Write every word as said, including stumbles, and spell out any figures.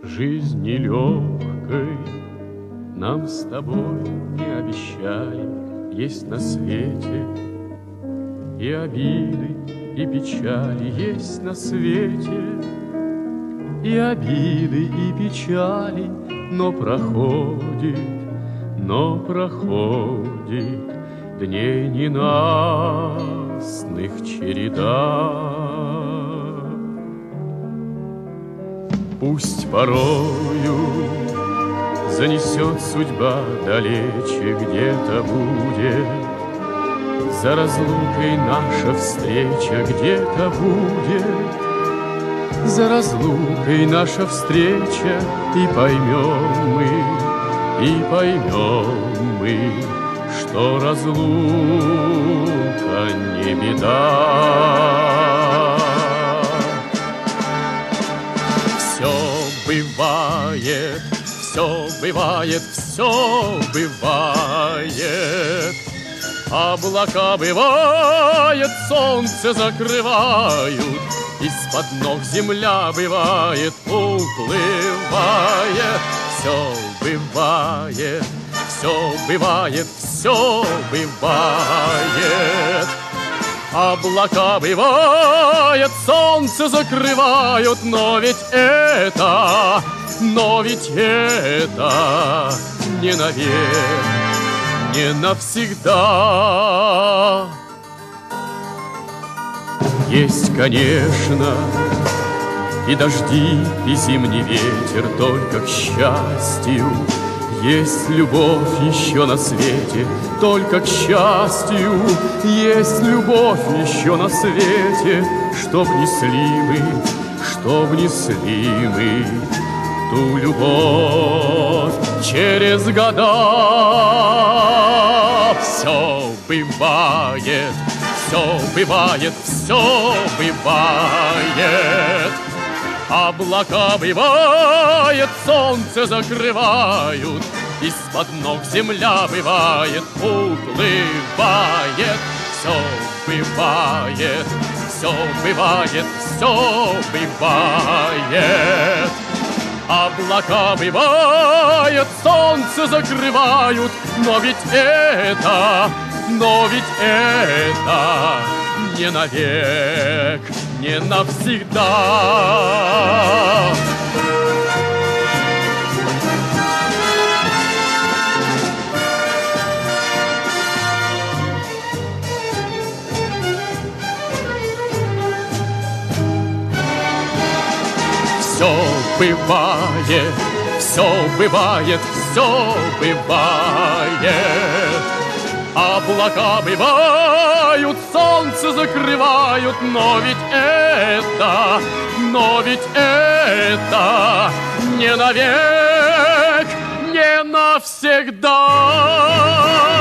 Жизни легкой нам с тобой не обещали. Есть на свете и обиды, и печали. Есть на свете и обиды, и печали. Но проходит, но проходит дней ненастных череда. Пусть порою занесет судьба далече, где-то будет за разлукой наша встреча, где-то будет за разлукой наша встреча, и поймем мы, и поймем мы, что разлука не беда. Все бывает, все бывает, все бывает. Облака бывает, солнце закрывают, из-под ног земля бывает, уплывает. Все бывает, все бывает, все бывает. Облака бывает, солнце закрывают, но ведь это, но ведь это не навек, не навсегда. Есть, конечно, и дожди, и зимний ветер, только к счастью есть любовь еще на свете, только к счастью есть любовь еще на свете, чтоб несли мы, чтоб несли мы ту любовь через года. Все бывает, все бывает, все бывает. Облака бывает, солнце закрывают, из-под ног земля бывает, уплывает. Все бывает, все бывает, все бывает. Облака бывает, солнце закрывают, но ведь это, но ведь это не навек, не навсегда. Все бывает, все бывает, все бывает. Облака бывают, солнце закрывают, но ведь это, но ведь это не навек, не навсегда.